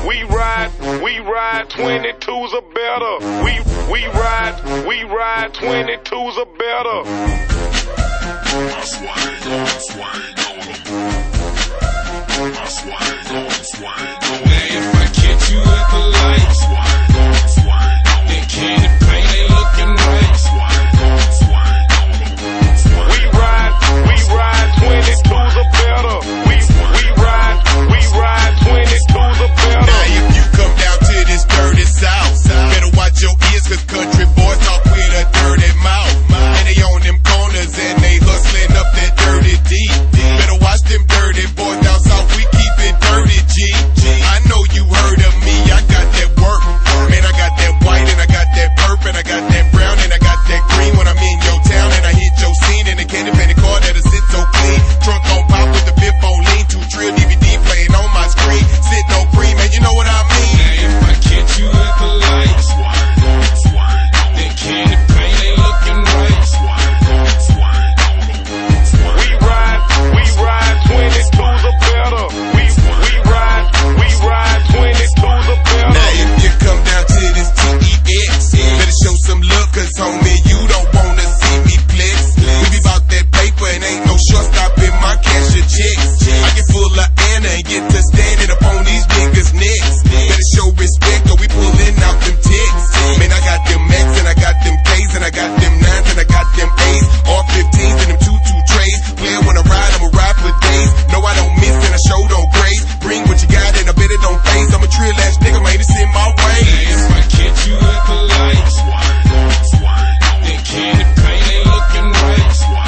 ride 22s are better. We ride 22s are better. I swing on them. I swing on them. Now if I catch you at the lights, then candy paint ain't looking right. We ride 22s are better. We ride 22s are better. Now if you come down to this dirty south, better watch your ears, cause country boys talk with a dirty mouth. And they on them corners and they hustling up that dirty D. Better watch them dirty boys down south, we keep it dirty, G. I know you heard of me, I got that work. Man, I got that white and I got that purple and I got that brown and I got that green when I'm in your town and I hit your scene in the candy painted car that'll sit so clean. Trunk on pop with the fifth on lean, 2 trill DVD playing on my screen. Sitting on cream, man, you know what I mean. Now if I catch you at the lights, then candy paint ain't looking right. We ride 22s are better. We ride 22s are better. Now if you come down to this TEX, better show some love, cause homie, you don't wanna see me flex. We be bout that paper and ain't no short stop in my cash or checks. I get full of Anna and get to standing up on these niggas' necks. Better show respect or we pulling out them ticks. Man, I got them X and I got them K's and I got them 9s and I got them A's. All 15s and them 2 trays. Player when I ride, I'ma ride for days. No, I don't miss and I show don't graze. Bring what you got and I bet it don't phase. I'm a trill ass nigga, man, it's in my way. Now if I catch you at the lights, then candy paint ain't looking right.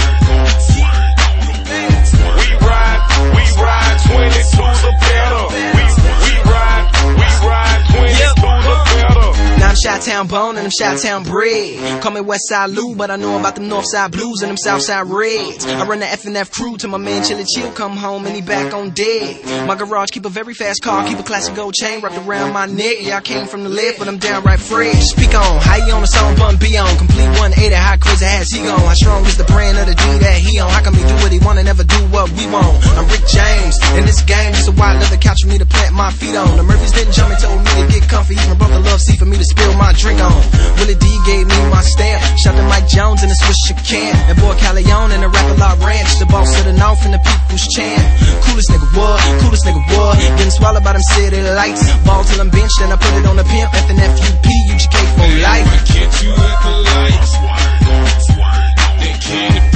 We ride 22s are better. We ride 22s are better. Now I'm Chi-Town bone and I'm Chi-Town bred. Call me Westside Lou, but I know about them Northside Blues and them Southside Reds. I run the F&F crew till my man Chili Chill come home and he back on deck. My garage keep a very fast car, keep a classic gold chain wrapped around my neck. Yeah, I came from the left, but I'm downright fresh. Speak on, how you on the song, bun be on. Complete 180, how crazy has he gone? How strong is the brand of the G that he on? How come he do what he want and never do what we want? I'm Rick James, in this game, just a wide leather couch for me to plant my feet on. The Murphys didn't jump and told me to get comfy, even broke the love seat for me to spill my drink on. Willie D gave me my stamp, shot to Mike Jones and the Swisher can. And boy Calion and the Rap-A-Lot Ranch, the boss of the North and the people's chant. Coolest nigga what? Getting swallowed by them city lights. Ball till I'm benched and I put it on the pimp. FNFUP, UGK for life. Now if I catch you at the lights, then candy